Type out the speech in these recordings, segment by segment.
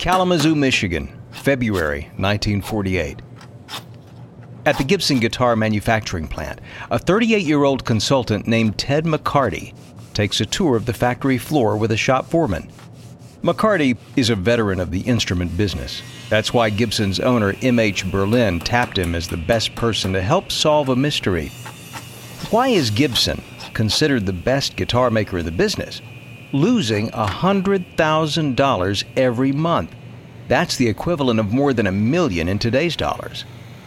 Kalamazoo, Michigan, February 1948. At the Gibson guitar manufacturing plant, a 38-year-old consultant named Ted McCarty takes a tour of the factory floor with a shop foreman. McCarty is a veteran of the instrument business. That's why Gibson's owner, M.H. Berlin, tapped him as the best person to help solve a mystery. Why is Gibson, considered the best guitar maker in the business, losing $100,000 every month? That's the equivalent of more than $1 million in today's dollars.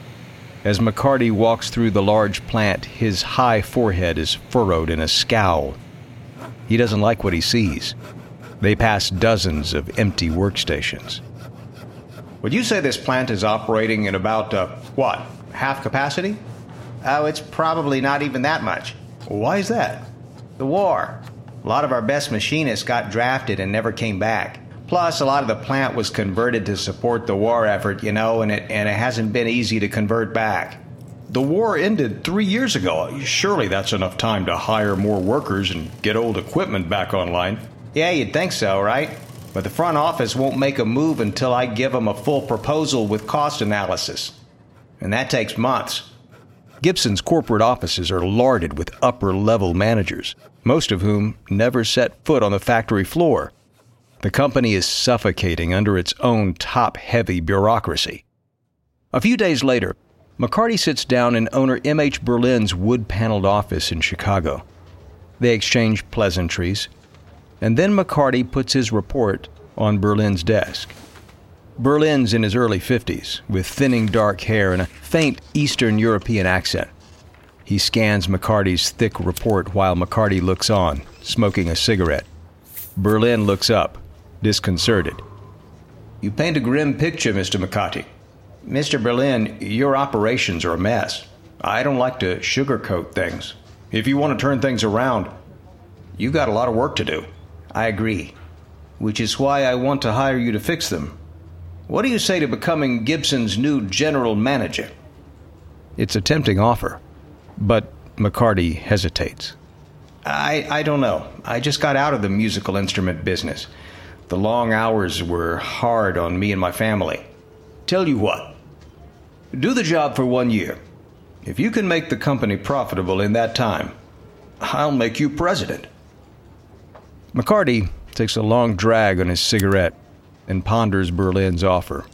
As McCarty walks through the large plant, his high forehead is furrowed in a scowl. He doesn't like what he sees. They pass dozens of empty workstations. Would you say this plant is operating at about, half capacity? Oh, it's probably not even that much. Why is that? The war. A lot of our best machinists got drafted and never came back. Plus, a lot of the plant was converted to support the war effort, and it hasn't been easy to convert back. The war ended 3 years ago. Surely that's enough time to hire more workers and get old equipment back online. Yeah, you'd think so, right? But the front office won't make a move until I give them a full proposal with cost analysis. And that takes months. Gibson's corporate offices are larded with upper-level managers, most of whom never set foot on the factory floor. The company is suffocating under its own top-heavy bureaucracy. A few days later, McCarty sits down in owner M.H. Berlin's wood-paneled office in Chicago. They exchange pleasantries, and then McCarty puts his report on Berlin's desk. Berlin's in his early 50s, with thinning dark hair and a faint Eastern European accent. He scans McCarty's thick report while McCarty looks on, smoking a cigarette. Berlin looks up, disconcerted. You paint a grim picture, Mr. McCarty. Mr. Berlin, your operations are a mess. I don't like to sugarcoat things. If you want to turn things around, you got a lot of work to do. I agree, which is why I want to hire you to fix them. What do you say to becoming Gibson's new general manager? It's a tempting offer, but McCarty hesitates. I don't know. I just got out of the musical instrument business. The long hours were hard on me and my family. Tell you what, do the job for 1 year. If you can make the company profitable in that time, I'll make you president. McCarty takes a long drag on his cigarette and ponders Berlin's offer.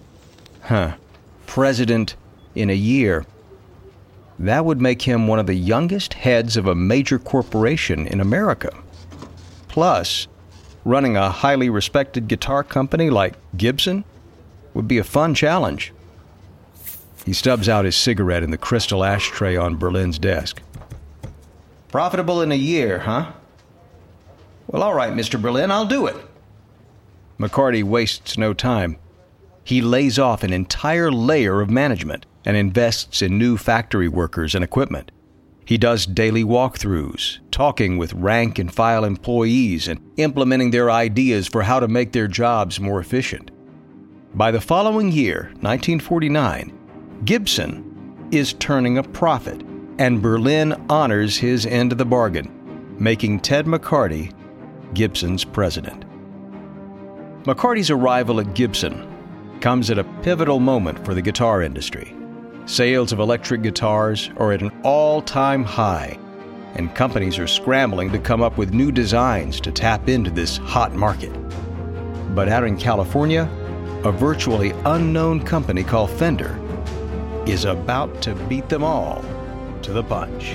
President in a year. That would make him one of the youngest heads of a major corporation in America. Plus, running a highly respected guitar company like Gibson would be a fun challenge. He stubs out his cigarette in the crystal ashtray on Berlin's desk. Profitable in a year, huh? Well, all right, Mr. Berlin, I'll do it. McCarty wastes no time. He lays off an entire layer of management and invests in new factory workers and equipment. He does daily walkthroughs, talking with rank-and-file employees and implementing their ideas for how to make their jobs more efficient. By the following year, 1949, Gibson is turning a profit, and Berlin honors his end of the bargain, making Ted McCarty Gibson's president. McCarty's arrival at Gibson comes at a pivotal moment for the guitar industry. Sales of electric guitars are at an all-time high, and companies are scrambling to come up with new designs to tap into this hot market. But out in California, a virtually unknown company called Fender is about to beat them all to the punch.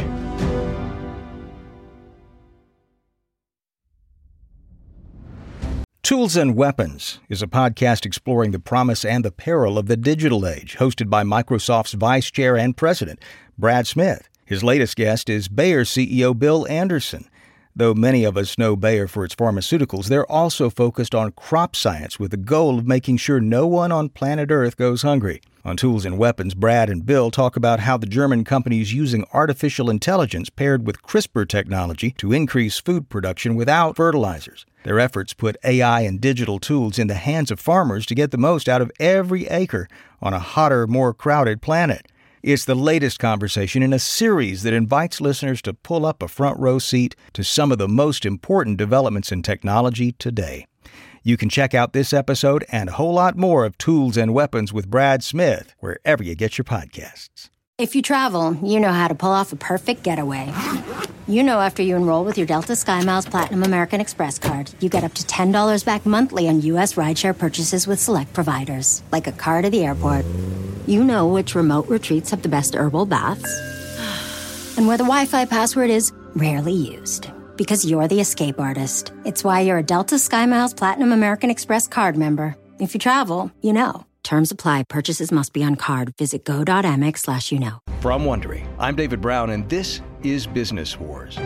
Tools and Weapons is a podcast exploring the promise and the peril of the digital age, hosted by Microsoft's Vice Chair and President, Brad Smith. His latest guest is Bayer CEO Bill Anderson. Though many of us know Bayer for its pharmaceuticals, they're also focused on crop science with the goal of making sure no one on planet Earth goes hungry. On Tools and Weapons, Brad and Bill talk about how the German company is using artificial intelligence paired with CRISPR technology to increase food production without fertilizers. Their efforts put AI and digital tools in the hands of farmers to get the most out of every acre on a hotter, more crowded planet. It's the latest conversation in a series that invites listeners to pull up a front row seat to some of the most important developments in technology today. You can check out this episode and a whole lot more of Tools and Weapons with Brad Smith wherever you get your podcasts. If you travel, you know how to pull off a perfect getaway. You know after you enroll with your Delta SkyMiles Platinum American Express card, you get up to $10 back monthly on U.S. rideshare purchases with select providers, like a car to the airport. You know which remote retreats have the best herbal baths, and where the Wi-Fi password is rarely used. Because you're the escape artist. It's why you're a Delta SkyMiles Platinum American Express card member. If you travel, you know. Terms apply. Purchases must be on card. Visit go.amex/you-know. From Wondery, I'm David Brown, and this is Business Wars.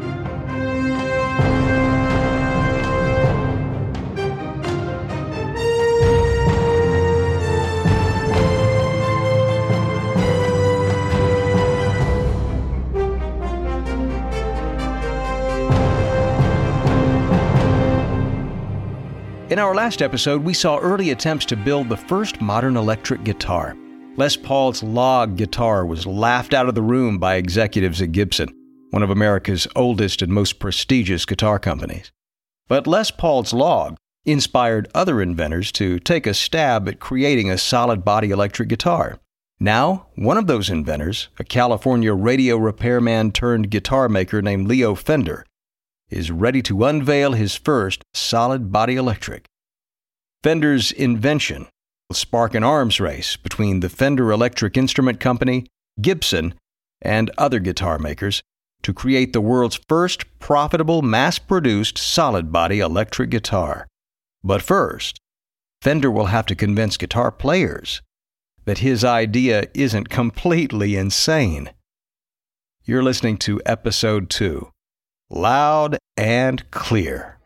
In our last episode, we saw early attempts to build the first modern electric guitar. Les Paul's log guitar was laughed out of the room by executives at Gibson, one of America's oldest and most prestigious guitar companies. But Les Paul's log inspired other inventors to take a stab at creating a solid-body electric guitar. Now, one of those inventors, a California radio repairman turned guitar maker named Leo Fender, is ready to unveil his first solid-body electric. Fender's invention will spark an arms race between the Fender Electric Instrument Company, Gibson, and other guitar makers to create the world's first profitable mass-produced solid-body electric guitar. But first, Fender will have to convince guitar players that his idea isn't completely insane. You're listening to Episode 2. Loud and Clear.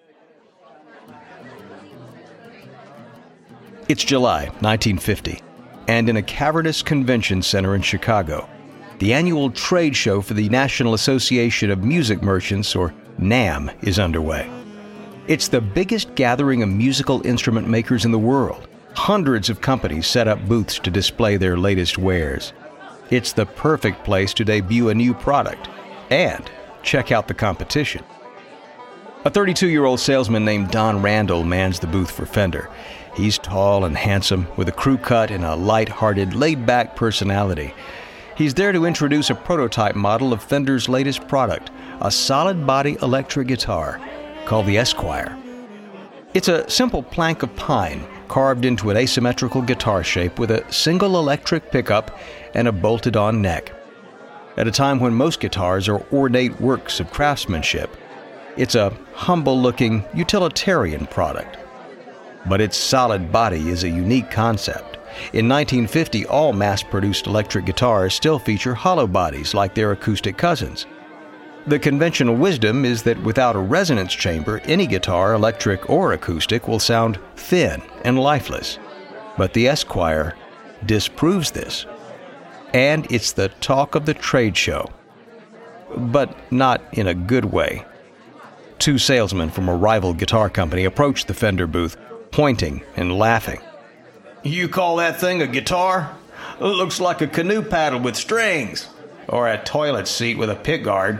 It's July 1950, and in a cavernous convention center in Chicago, the annual trade show for the National Association of Music Merchants, or NAMM, is underway. It's the biggest gathering of musical instrument makers in the world. Hundreds of companies set up booths to display their latest wares. It's the perfect place to debut a new product and check out the competition. A 32-year-old salesman named Don Randall mans the booth for Fender. He's tall and handsome, with a crew cut and a light-hearted, laid-back personality. He's there to introduce a prototype model of Fender's latest product, a solid-body electric guitar called the Esquire. It's a simple plank of pine carved into an asymmetrical guitar shape with a single electric pickup and a bolted-on neck. At a time when most guitars are ornate works of craftsmanship, it's a humble-looking, utilitarian product. But its solid body is a unique concept. In 1950, all mass-produced electric guitars still feature hollow bodies like their acoustic cousins. The conventional wisdom is that without a resonance chamber, any guitar, electric or acoustic, will sound thin and lifeless. But the Esquire disproves this. And it's the talk of the trade show. But not in a good way. Two salesmen from a rival guitar company approached the Fender booth, pointing and laughing. You call that thing a guitar? It looks like a canoe paddle with strings. Or a toilet seat with a pickguard.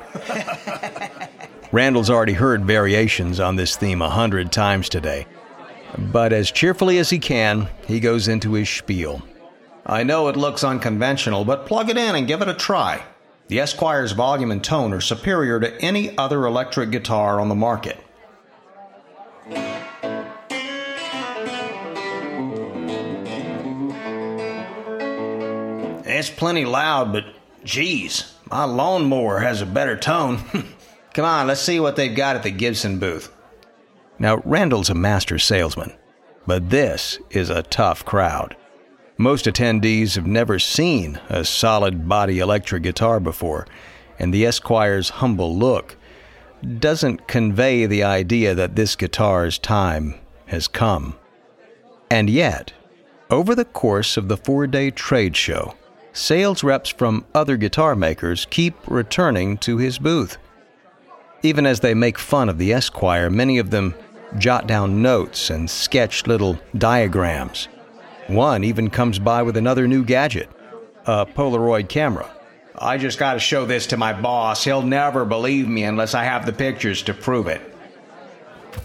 Randall's already heard variations on this theme 100 times today. But as cheerfully as he can, he goes into his spiel. I know it looks unconventional, but plug it in and give it a try. The Esquire's volume and tone are superior to any other electric guitar on the market. It's plenty loud, but geez, my lawnmower has a better tone. Come on, let's see what they've got at the Gibson booth. Now, Randall's a master salesman, but this is a tough crowd. Most attendees have never seen a solid-body electric guitar before, and the Esquire's humble look doesn't convey the idea that this guitar's time has come. And yet, over the course of the 4-day trade show, sales reps from other guitar makers keep returning to his booth. Even as they make fun of the Esquire, many of them jot down notes and sketch little diagrams. One even comes by with another new gadget, a Polaroid camera. I just got to show this to my boss. He'll never believe me unless I have the pictures to prove it.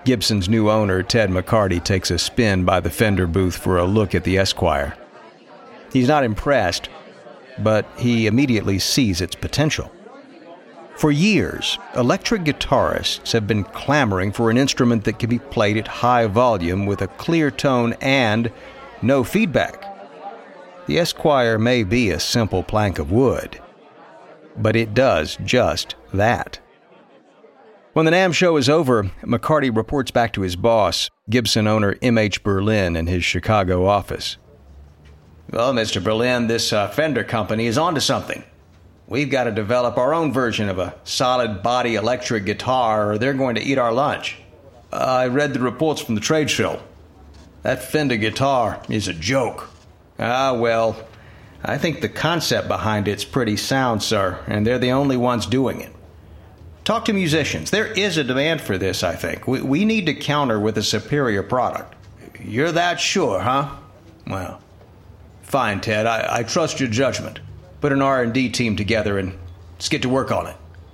Gibson's new owner, Ted McCarty, takes a spin by the Fender booth for a look at the Esquire. He's not impressed, but he immediately sees its potential. For years, electric guitarists have been clamoring for an instrument that can be played at high volume with a clear tone and no feedback. The Esquire may be a simple plank of wood, but it does just that. When the NAMM show is over, McCarty reports back to his boss, Gibson owner M.H. Berlin, in his Chicago office. Well, Mr. Berlin, this Fender company is onto something. We've got to develop our own version of a solid-body electric guitar, or they're going to eat our lunch. I read the reports from the trade show. That Fender guitar is a joke. Well, I think the concept behind it's pretty sound, sir, and they're the only ones doing it. Talk to musicians. There is a demand for this, I think. We need to counter with a superior product. You're that sure, huh? Well, fine, Ted. I trust your judgment. Put an R&D team together and let's get to work on it.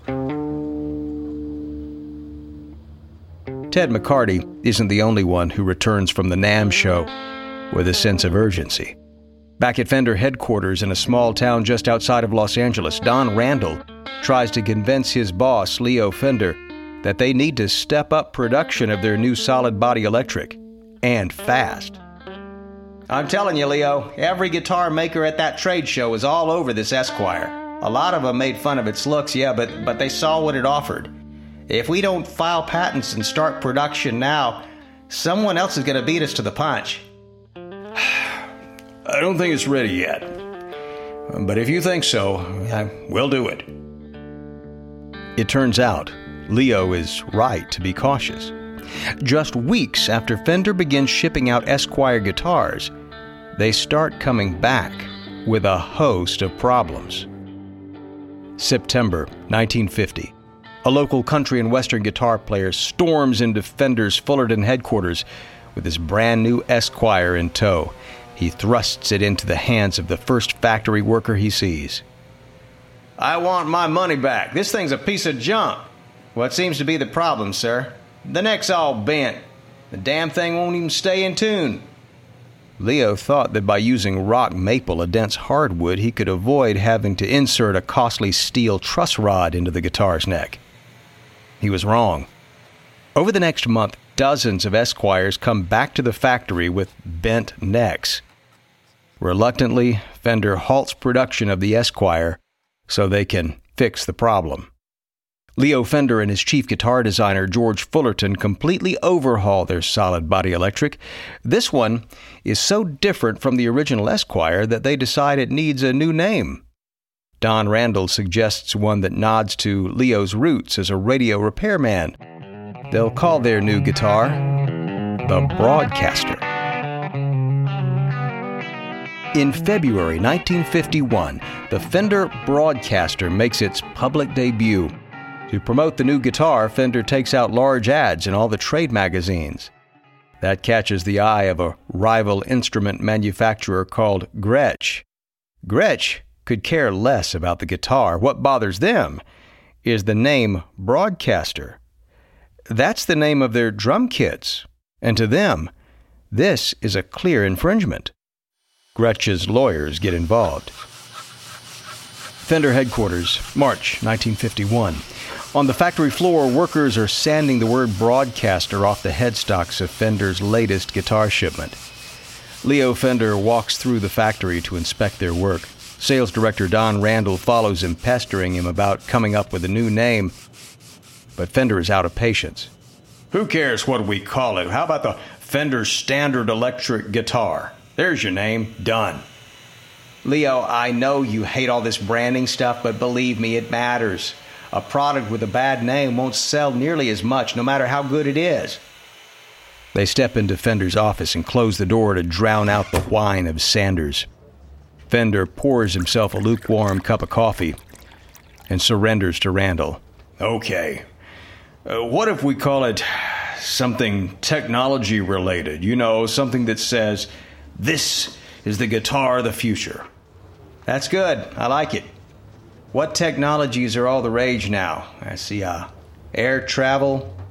Ted McCarty isn't the only one who returns from the NAMM show with a sense of urgency. Back at Fender headquarters in a small town just outside of Los Angeles, Don Randall tries to convince his boss, Leo Fender, that they need to step up production of their new solid-body electric, and fast. I'm telling you, Leo, every guitar maker at that trade show is all over this Esquire. A lot of them made fun of its looks, yeah, but they saw what it offered. If we don't file patents and start production now, someone else is going to beat us to the punch. I don't think it's ready yet. But if you think so, we'll do it. It turns out, Leo is right to be cautious. Just weeks after Fender begins shipping out Esquire guitars, they start coming back with a host of problems. September 1950. A local country and western guitar player storms into Fender's Fullerton headquarters with his brand new Esquire in tow. He thrusts it into the hands of the first factory worker he sees. I want my money back. This thing's a piece of junk. What seems to be the problem, sir? The neck's all bent. The damn thing won't even stay in tune. Leo thought that by using rock maple, a dense hardwood, he could avoid having to insert a costly steel truss rod into the guitar's neck. He was wrong. Over the next month, dozens of Esquires come back to the factory with bent necks. Reluctantly, Fender halts production of the Esquire so they can fix the problem. Leo Fender and his chief guitar designer, George Fullerton, completely overhaul their solid-body electric. This one is so different from the original Esquire that they decide it needs a new name. Don Randall suggests one that nods to Leo's roots as a radio repairman. They'll call their new guitar the Broadcaster. In February 1951, the Fender Broadcaster makes its public debut. To promote the new guitar, Fender takes out large ads in all the trade magazines. That catches the eye of a rival instrument manufacturer called Gretsch. Gretsch could care less about the guitar. What bothers them is the name Broadcaster. That's the name of their drum kits, and to them, this is a clear infringement. Gretsch's lawyers get involved. Fender headquarters, March 1951. On the factory floor, workers are sanding the word Broadcaster off the headstocks of Fender's latest guitar shipment. Leo Fender walks through the factory to inspect their work. Sales director Don Randall follows him, pestering him about coming up with a new name. But Fender is out of patience. Who cares what we call it? How about the Fender Standard Electric Guitar? There's your name. Done. Leo, I know you hate all this branding stuff, but believe me, it matters. A product with a bad name won't sell nearly as much, no matter how good it is. They step into Fender's office and close the door to drown out the whine of Sanders. Fender pours himself a lukewarm cup of coffee and surrenders to Randall. Okay. What if we call it something technology-related? You know, something that says, this is the guitar of the future. That's good. I like it. What technologies are all the rage now? I see air travel,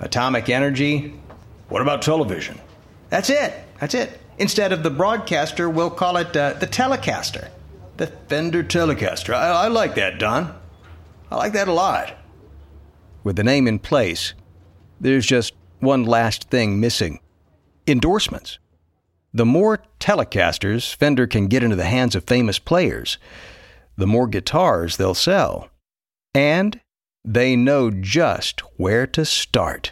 atomic energy. What about television? That's it. Instead of the broadcaster, we'll call it the Telecaster. The Fender Telecaster. I like that, Don. I like that a lot. With the name in place, there's just one last thing missing. Endorsements. The more Telecasters Fender can get into the hands of famous players, the more guitars they'll sell. And they know just where to start.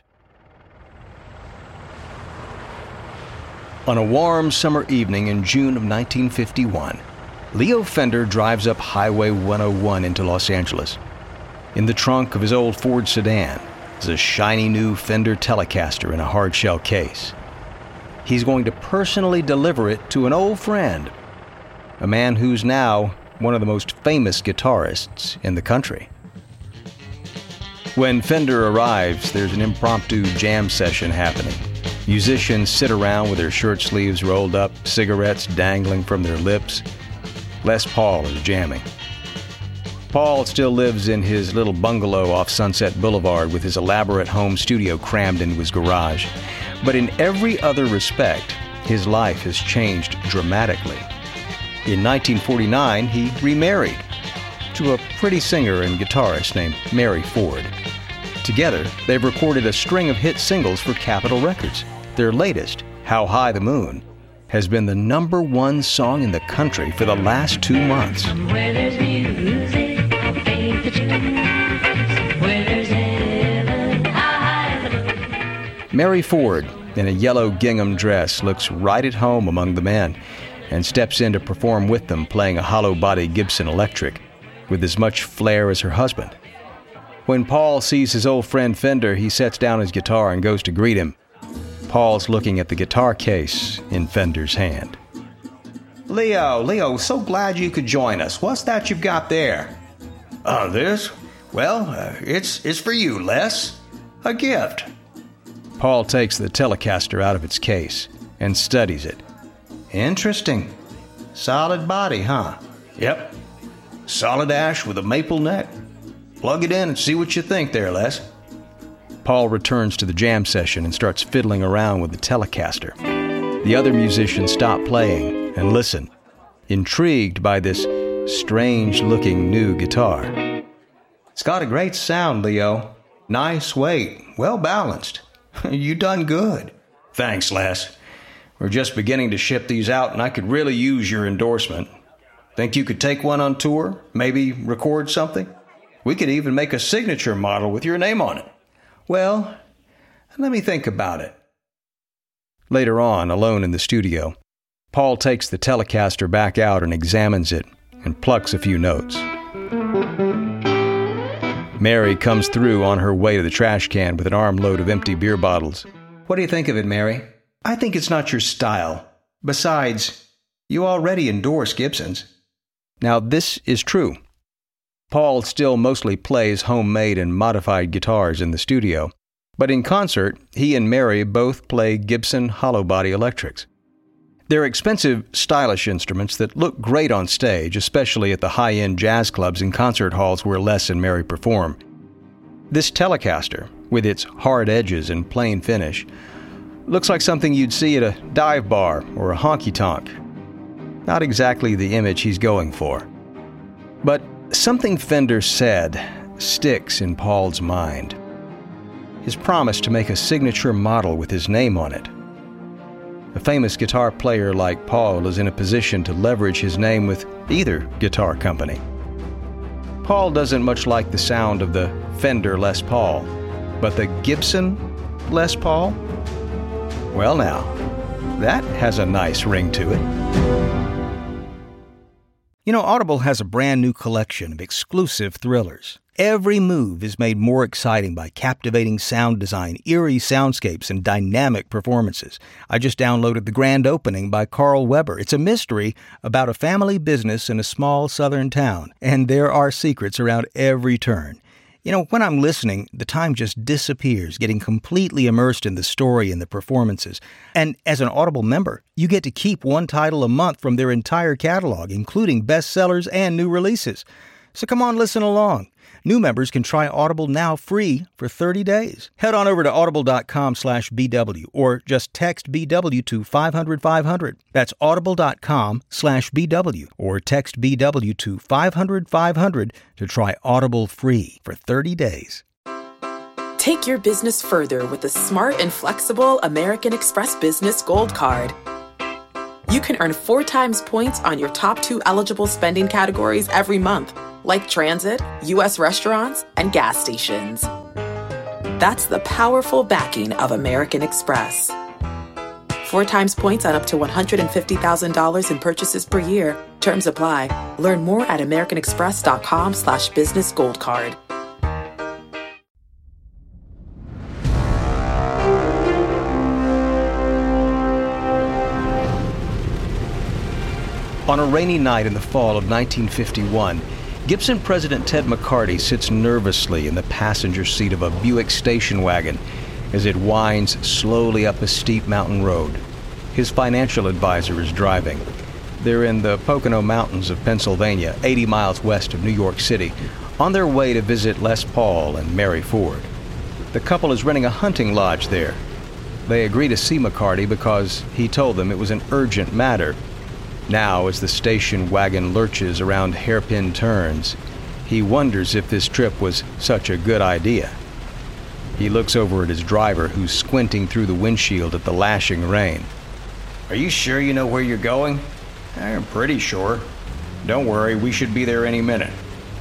On a warm summer evening in June of 1951, Leo Fender drives up Highway 101 into Los Angeles. In the trunk of his old Ford sedan is a shiny new Fender Telecaster in a hard-shell case. He's going to personally deliver it to an old friend, a man who's now one of the most famous guitarists in the country. When Fender arrives, there's an impromptu jam session happening. Musicians sit around with their shirt sleeves rolled up, cigarettes dangling from their lips. Les Paul is jamming. Paul still lives in his little bungalow off Sunset Boulevard with his elaborate home studio crammed into his garage. But in every other respect, his life has changed dramatically. In 1949, he remarried to a pretty singer and guitarist named Mary Ford. Together, they've recorded a string of hit singles for Capitol Records. Their latest, How High the Moon, has been the #1 song in the country for the last 2 months. Where there's music, ain't the truth. Where there's heaven, how high the moon. Mary Ford, in a yellow gingham dress, looks right at home among the men and steps in to perform with them, playing a hollow-body Gibson Electric with as much flair as her husband. When Paul sees his old friend Fender, he sets down his guitar and goes to greet him. Paul's looking at the guitar case in Fender's hand. Leo, so glad you could join us. What's that you've got there? This? Well, it's for you, Les. A gift. Paul takes the Telecaster out of its case and studies it. Interesting. Solid body, huh? Yep. Solid ash with a maple neck. Plug it in and see what you think there, Les. Paul returns to the jam session and starts fiddling around with the Telecaster. The other musicians stop playing and listen, intrigued by this strange-looking new guitar. It's got a great sound, Leo. Nice weight, well balanced. You done good. Thanks, Les. We're just beginning to ship these out, and I could really use your endorsement. Think you could take one on tour? Maybe record something? We could even make a signature model with your name on it. Well, let me think about it. Later on, alone in the studio, Paul takes the Telecaster back out and examines it and plucks a few notes. Mary comes through on her way to the trash can with an armload of empty beer bottles. What do you think of it, Mary? I think it's not your style. Besides, you already endorse Gibsons. Now, this is true. Paul still mostly plays homemade and modified guitars in the studio, but in concert, he and Mary both play Gibson hollow-body electrics. They're expensive, stylish instruments that look great on stage, especially at the high-end jazz clubs and concert halls where Les and Mary perform. This Telecaster, with its hard edges and plain finish, looks like something you'd see at a dive bar or a honky-tonk. Not exactly the image he's going for. But something Fender said sticks in Paul's mind. His promise to make a signature model with his name on it. A famous guitar player like Paul is in a position to leverage his name with either guitar company. Paul doesn't much like the sound of the Fender Les Paul, but the Gibson Les Paul? Well now, that has a nice ring to it. You know, Audible has a brand new collection of exclusive thrillers. Every move is made more exciting by captivating sound design, eerie soundscapes, and dynamic performances. I just downloaded The Grand Opening by Carl Weber. It's a mystery about a family business in a small southern town, and there are secrets around every turn. You know, when I'm listening, the time just disappears, getting completely immersed in the story and the performances. And as an Audible member, you get to keep one title a month from their entire catalog, including bestsellers and new releases. So come on, listen along. New members can try Audible now free for 30 days. Head on over to audible.com/BW or just text BW to 500-500. That's audible.com/BW or text BW to 500-500 to try Audible free for 30 days. Take your business further with the smart and flexible American Express Business Gold Card. You can earn 4 times points on your top 2 eligible spending categories every month, like transit, U.S. restaurants, and gas stations. That's the powerful backing of American Express. 4 times points on up to $150,000 in purchases per year. Terms apply. Learn more at americanexpress.com/business gold card. On a rainy night in the fall of 1951, Gibson President Ted McCarty sits nervously in the passenger seat of a Buick station wagon as it winds slowly up a steep mountain road. His financial advisor is driving. They're in the Pocono Mountains of Pennsylvania, 80 miles west of New York City, on their way to visit Les Paul and Mary Ford. The couple is renting a hunting lodge there. They agree to see McCarty because he told them it was an urgent matter. Now, as the station wagon lurches around hairpin turns, he wonders if this trip was such a good idea. He looks over at his driver, who's squinting through the windshield at the lashing rain. Are you sure you know where you're going? I'm pretty sure. Don't worry, we should be there any minute.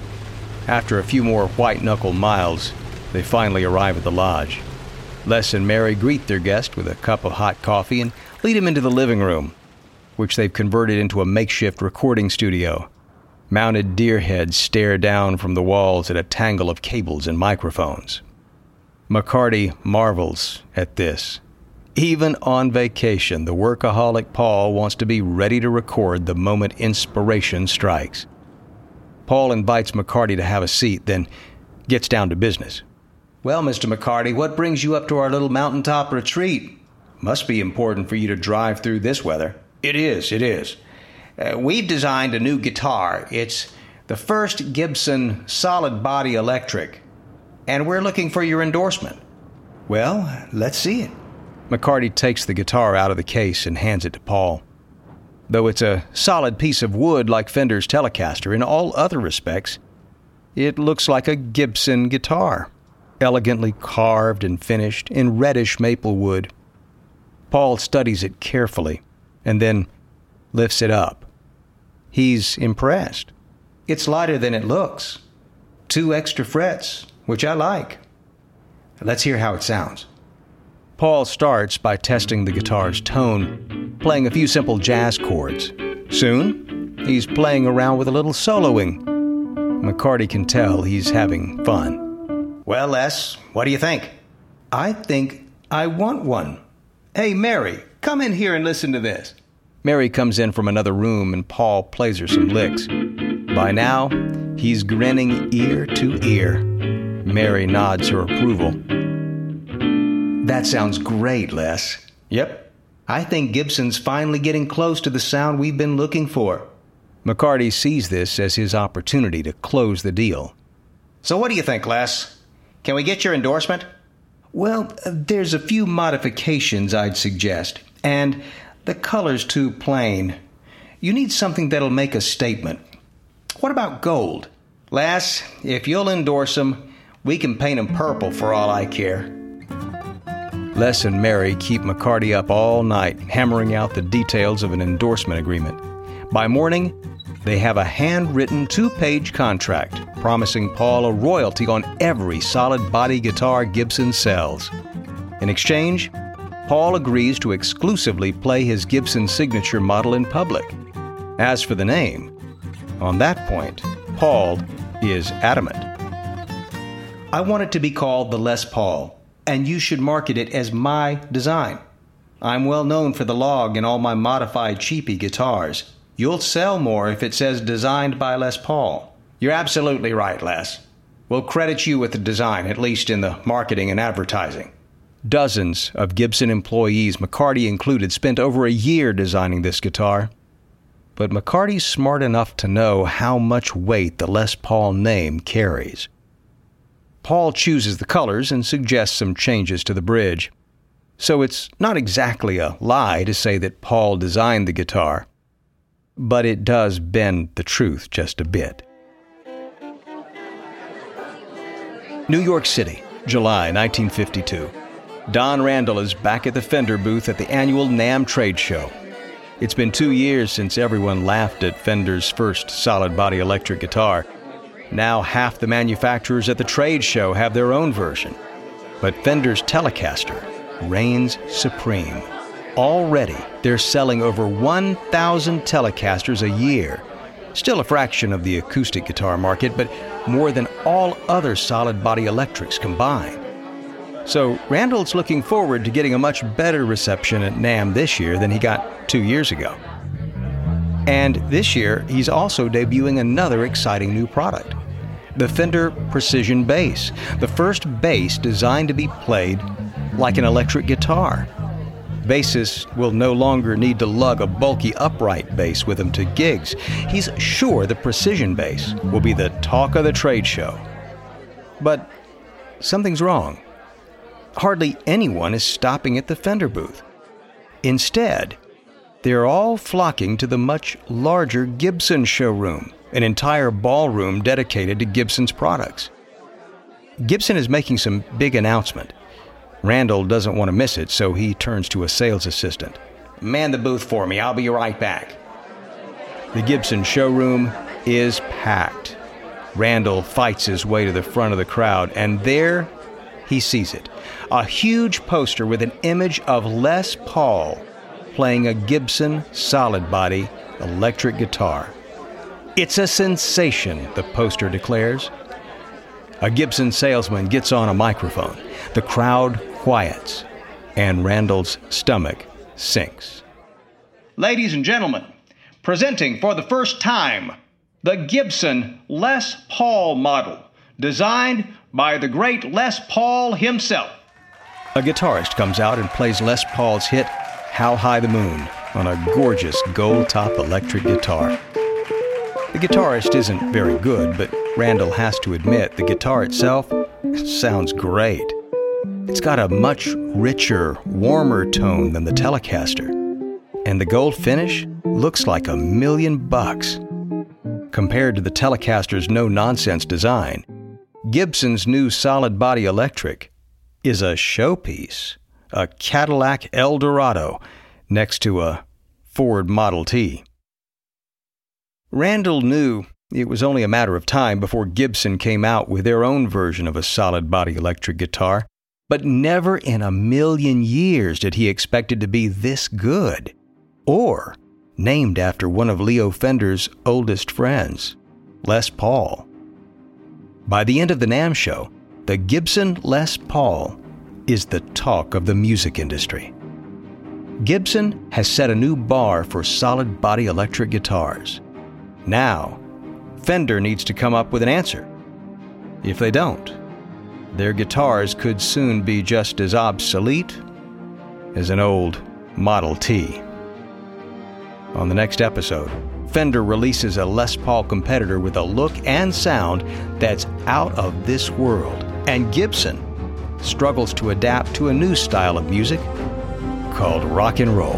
After a few more white-knuckle miles, they finally arrive at the lodge. Les and Mary greet their guest with a cup of hot coffee and lead him into the living room, which they've converted into a makeshift recording studio. Mounted deer heads stare down from the walls at a tangle of cables and microphones. McCarty marvels at this. Even on vacation, the workaholic Paul wants to be ready to record the moment inspiration strikes. Paul invites McCarty to have a seat, then gets down to business. Well, Mr. McCarty, what brings you up to our little mountaintop retreat? Must be important for you to drive through this weather. It is. We've designed a new guitar. It's the first Gibson solid body electric, and we're looking for your endorsement. Well, let's see it. McCarty takes the guitar out of the case and hands it to Paul. Though it's a solid piece of wood like Fender's Telecaster, in all other respects, it looks like a Gibson guitar, elegantly carved and finished in reddish maple wood. Paul studies it carefully and then lifts it up. He's impressed. It's lighter than it looks. 2 extra frets, which I like. Let's hear how it sounds. Paul starts by testing the guitar's tone, playing a few simple jazz chords. Soon, he's playing around with a little soloing. McCarty can tell he's having fun. Well, Les, what do you think? I think I want one. Hey, Mary, come in here and listen to this. Mary comes in from another room and Paul plays her some licks. By now, he's grinning ear to ear. Mary nods her approval. That sounds great, Les. Yep. I think Gibson's finally getting close to the sound we've been looking for. McCarty sees this as his opportunity to close the deal. So what do you think, Les? Can we get your endorsement? Well, there's a few modifications I'd suggest, and the color's too plain. You need something that'll make a statement. What about gold? Les, if you'll endorse them, we can paint them purple for all I care. Les and Mary keep McCarty up all night, hammering out the details of an endorsement agreement. By morning, they have a handwritten 2-page contract promising Paul a royalty on every solid body guitar Gibson sells. In exchange, Paul agrees to exclusively play his Gibson signature model in public. As for the name, on that point, Paul is adamant. I want it to be called the Les Paul, and you should market it as my design. I'm well known for the log and all my modified cheapy guitars. You'll sell more if it says designed by Les Paul. You're absolutely right, Les. We'll credit you with the design, at least in the marketing and advertising. Dozens of Gibson employees, McCarty included, spent over a year designing this guitar. But McCarty's smart enough to know how much weight the Les Paul name carries. Paul chooses the colors and suggests some changes to the bridge. So it's not exactly a lie to say that Paul designed the guitar, but it does bend the truth just a bit. New York City, July 1952. Don Randall is back at the Fender booth at the annual NAMM trade show. It's been 2 years since everyone laughed at Fender's first solid-body electric guitar. Now half the manufacturers at the trade show have their own version. But Fender's Telecaster reigns supreme. Already, they're selling over 1,000 Telecasters a year. Still a fraction of the acoustic guitar market, but more than all other solid-body electrics combined. So Randall's looking forward to getting a much better reception at NAMM this year than he got 2 years ago. And this year, he's also debuting another exciting new product, the Fender Precision Bass, the first bass designed to be played like an electric guitar. Bassists will no longer need to lug a bulky upright bass with them to gigs. He's sure the Precision Bass will be the talk of the trade show. But something's wrong. Hardly anyone is stopping at the Fender booth. Instead, they're all flocking to the much larger Gibson showroom, an entire ballroom dedicated to Gibson's products. Gibson is making some big announcement. Randall doesn't want to miss it, so he turns to a sales assistant. Man the booth for me. I'll be right back. The Gibson showroom is packed. Randall fights his way to the front of the crowd, and there he sees it. A huge poster with an image of Les Paul playing a Gibson solid-body electric guitar. It's a sensation, the poster declares. A Gibson salesman gets on a microphone. The crowd quiets, and Randall's stomach sinks. Ladies and gentlemen, presenting for the first time, the Gibson Les Paul model, designed by the great Les Paul himself. A guitarist comes out and plays Les Paul's hit, How High the Moon, on a gorgeous gold-top electric guitar. The guitarist isn't very good, but Randall has to admit the guitar itself sounds great. It's got a much richer, warmer tone than the Telecaster, and the gold finish looks like $1 million. Compared to the Telecaster's no-nonsense design, Gibson's new solid-body electric is a showpiece, a Cadillac Eldorado next to a Ford Model T. Randall knew it was only a matter of time before Gibson came out with their own version of a solid-body electric guitar, but never in 1,000,000 years did he expect it to be this good, or named after one of Leo Fender's oldest friends, Les Paul. By the end of the NAMM show, the Gibson Les Paul is the talk of the music industry. Gibson has set a new bar for solid-body electric guitars. Now, Fender needs to come up with an answer. If they don't, their guitars could soon be just as obsolete as an old Model T. On the next episode, Fender releases a Les Paul competitor with a look and sound that's out of this world, and Gibson struggles to adapt to a new style of music called rock and roll.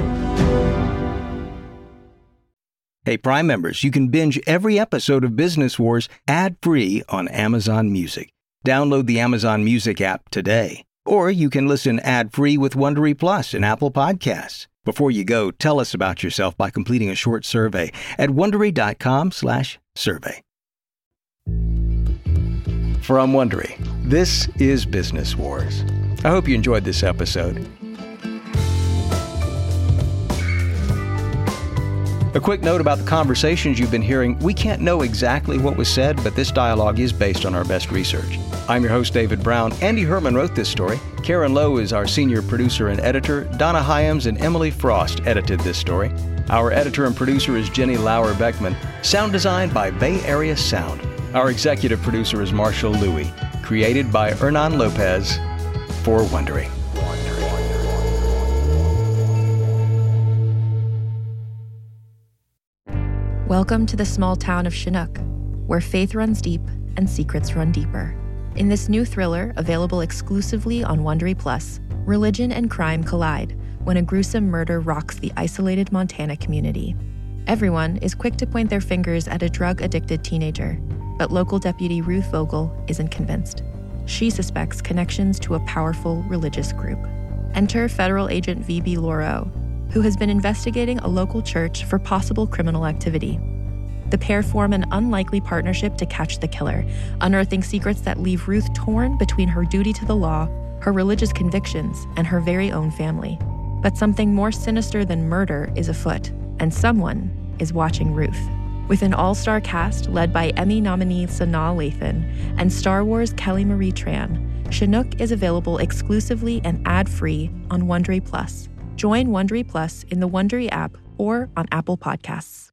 Hey, Prime members, you can binge every episode of Business Wars ad-free on Amazon Music. Download the Amazon Music app today. Or you can listen ad-free with Wondery Plus and Apple Podcasts. Before you go, tell us about yourself by completing a short survey at Wondery.com/survey. From Wondery, this is Business Wars. I hope you enjoyed this episode. A quick note about the conversations you've been hearing. We can't know exactly what was said, but this dialogue is based on our best research. I'm your host, David Brown. Andy Herman wrote this story. Karen Lowe is our senior producer and editor. Donna Hyams and Emily Frost edited this story. Our editor and producer is Jenny Lauer-Beckman. Sound design by Bay Area Sound. Our executive producer is Marshall Louie. Created by Hernan Lopez for Wondery. Welcome to the small town of Chinook, where faith runs deep and secrets run deeper. In this new thriller, available exclusively on Wondery Plus, religion and crime collide when a gruesome murder rocks the isolated Montana community. Everyone is quick to point their fingers at a drug-addicted teenager, but local deputy Ruth Vogel isn't convinced. She suspects connections to a powerful religious group. Enter federal agent V.B. Lauro, who has been investigating a local church for possible criminal activity. The pair form an unlikely partnership to catch the killer, unearthing secrets that leave Ruth torn between her duty to the law, her religious convictions, and her very own family. But something more sinister than murder is afoot, and someone is watching Ruth. With an all-star cast led by Emmy nominee Sanaa Lathan and Star Wars Kelly Marie Tran, Chinook is available exclusively and ad-free on Wondery Plus. Join Wondery Plus in the Wondery app or on Apple Podcasts.